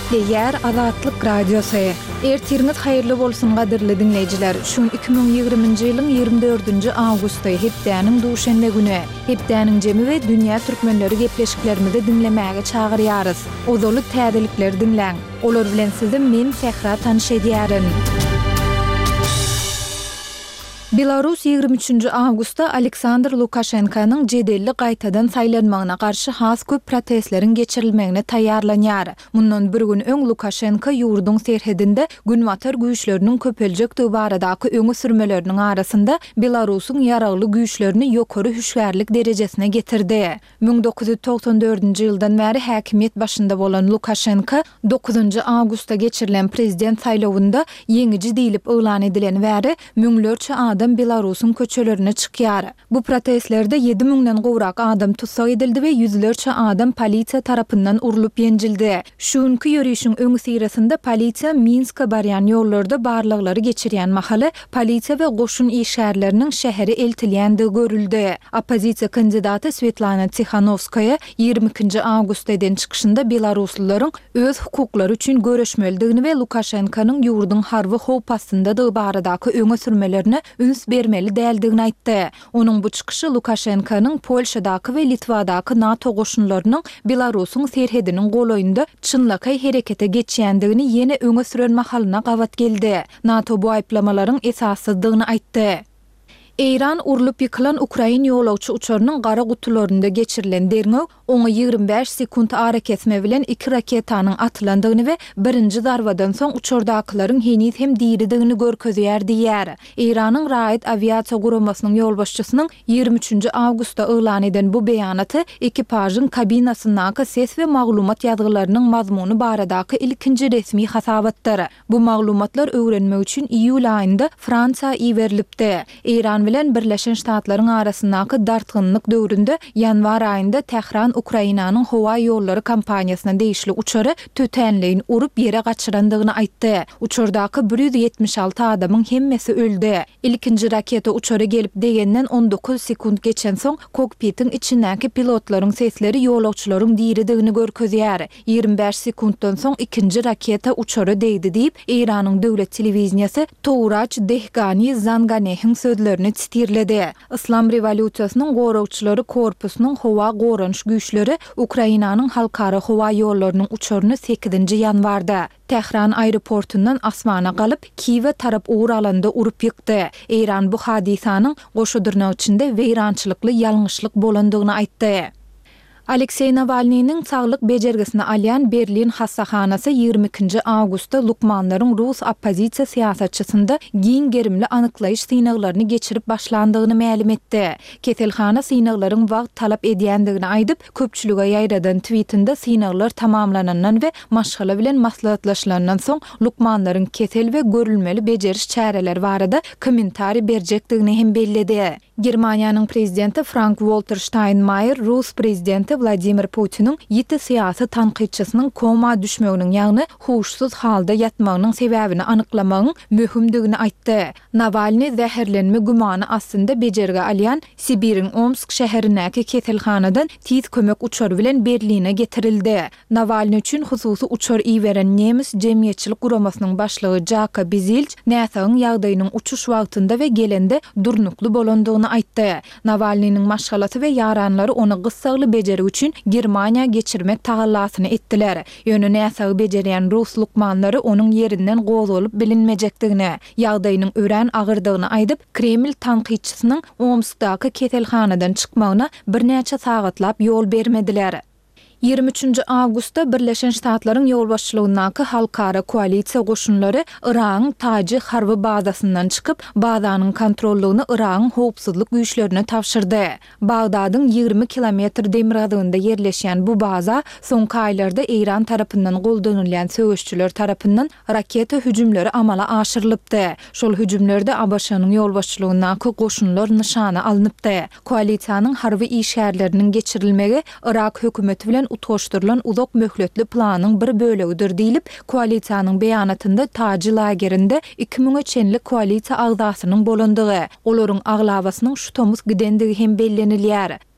Ýer Azatlyk radiosu. Ertirňiz haýyrly bolsun gadirli dinleýijiler. Şun 2020-nji ýylyň 24-nji awgusty hepdäniň duşanbe güni. Hepdäniň jemi we dünýä türkmenleri gepleşiklerimizi dinlemäge çagyrýarys. Ozaly täzelikler dinläň. Olar bilen sizi men Sehra tanış edýärin. Belarus 23 awgustda Aleksandr Lukashenkanyň jedelli gaýtadan saýlanmagyna garşy has köp protestleriň geçirilmegine taýýarlanýar. Mundan bir gün öň Lukashenka ýurduň serhedinde günwatar güýçleriniň köpeljekdigi baradaky öňe sürmeleriniň arasynda Belarusyň ýaragly güýçlerini ýokary hüşgärlik derejesine getirdi. 1994-nji ýyldan bäri häkimiýet başynda bolan Lukashenka 9 awgustda geçirilen prezident saýlawynda ýeňiji diýilip elan edilen bäri müňlerçe adam Belarusyň köçelerine çykýar. Bu protestlerde 7000-den gowrak adam tutsak edildi we ýüzlerçe adam polisiýa tarapyndan urulyp ýenjildi. Şuňky ýörüşiň öňü sirasynda polisiýa Minska barýan ýollarda barlyklary geçirýän mahaly polisiýa we goşun işgärleriniň şäheri eltilýändigi görüldi. Opozisiýa kandidaty Svetlana Tikhanovskaya 22 awgustdan çykyşynda Belaruslylaryň öz hukuklary üçin görüşmeldigini we Lukashenkanyň ýurduň harby howpasynda da baradaky öňe sürmelerini üns bermeli däldigini aýtdy. Onuň bu çykyşy Lukashenkanyň Polşadaky we Litvadaky NATO goşunlarynyň Belarusyň serhediniň golaýynda çynlakay herekete geçýändigini ýene öňe süren mahalyna gawat geldi. NATO bu aýplamalaryň esassyzdygyny aýtdy. Eýran urulyp ýykylan Ukrain ýolagçy uçarynyň gara gutularynda geçirilen derňe oňa 25 sekund ara kesme bilen 2 raketanyň atylandygyny we birinji darbadan soň uçardakylaryň heniz hem diridigini görkezýär diýär. Eýranyň Raýat aviasiýa guramasynyň ýolbaşçysynyň 23 awgustda elan eden bu beýanaty ekipažyň kabinasyndaky ses we maglumat ýazgylarynyň mazmuny baradaky ilkinji resmi hasabatdyr. Bu maglumatlar öwrenmek üçin iýul aýynda Fransiýa iwerilipdi. Eýran bilen Birleşen Ştatlaryň arasyndaky dartgynlyk döwründe ýanwar aýynda Tehran Ukrainanyň howa ýollary kampaniýasyna değişli uçary tötenleýin urup ýere gaçyrandygyny aýtdy. Uçardaky 176 adamyň hemmesi öldi. İlkinji raketa uçary gelip degenden 19 sekund geçen soň kokpitiň içindäki pilotlaryň sesleri ýolagçylaryň diridigini görkezýär. 25 sekunddan soň ikinji raketa uçary değdi diýip Eýranyň döwlet telewizionyasy Touraç Dehgani Zanganehiň sözlerini titirledi. İslam revolýusiýasynyň gorawçylary korpusynyň howa goranç güýçleri Ukrainanyň halkara howa ýollarynyň uçaryny 8-nji ýanwarda Tehran aeroportundan asmana galyp Kiýewe tarap ugur alanda urup ýykdy. Eýran bu hadisanyň goşudurnak içinde weýrançylykly ýalňyşlyk bolandygyny aýtdy. Aleksey Navalnyň saglyk bejergisini alýan Berlin hassahanasy 22 awgustda Lukmanlaryň Rus oppozisiýa siýasatçysynda giň gerimli anyklaýyş synaglaryny geçirip başlandygyny ma'lum etdi. Keselhana synaglaryň wagt talap edýändigini aýdyp, köpçülüge ýaýradan tweetinde synaglar tamamlanandan we maşgala bilen maslahatlaşylandan soň Lukmanlaryň kesel we görülmeli bejeriş çäreleri barada kommentari berjekdigini hem belledi. Germaniýanyň prezidenti Frank-Walter Steinmeier Rus prezidenti Vladimir Putin'in ýiti syýasy tanqidçisynyň koma düşmeginiň ýagny huşsuz halda ýatmagynyň sebäbini anyklamagyň möhümdigini aýtdy. Navalny zäherlenme gumany aslynda bejerge alýan Sibiriň Omsk şäherindäki keselhanadan tiz kömek uçary bilen Berline getirildi. Navalny üçin hususy uçar iýeren nemis jemgyýetçilik guramasynyň başlygy Jakob Bizilç näsagyň ýagdaýynyň uçuş wagtynda we gelende durnukly bolandygyny aýtdy. Navalnyň maşgalaty we ýaranlary ony gyssagly bejeri üçin Germaniýa geçirmek tagallasını etdiler. Ýöne näsagy bejerýän Rus lukmanlary onuň ýerinden gozalyp bilinmejekdigini, ýagdaýynyň ören agyrdygyny aýdyp, Kreml tanqidçisynyň Omskdaky keselhanadan çykmagyna bir näçe sagatlap ýol bermediler. 23 awgustda Birleşen Ştatlaryň ýolbaşçylygyndaky halkara koalisiýa goşunlary Iranyň Taji harby bazasyndan çykyp, bazanyň kontrollugyny Iranyň howpsuzlyk güýçlerine tapşyrdy. Bagdadyň 20 kilometr demirgadygynda ýerleşýän bu baza soňky aýlarda Eýran tarapyndan goldanylýan söwüşçüler tarapyndan raketa hüjümleri amala aşyrylypdy. Şol hüjümlerde ABŞ-nyň ýolbaşçylygyndaky goşunlar nişana alınıpdy. Koalisiýanyň harby işgärleriniň geçirilmegi Irak hökümeti bilen utoşturulan uzak möhletli planın bir bölügidir diýilip, koalisiýanyň beýanatynda Taji lagerinde 2000 çenlik koalisiýa agdasynyň bolandygy, olaryň aglawasynyň şu tomuz gidendigi hem bellenilýär.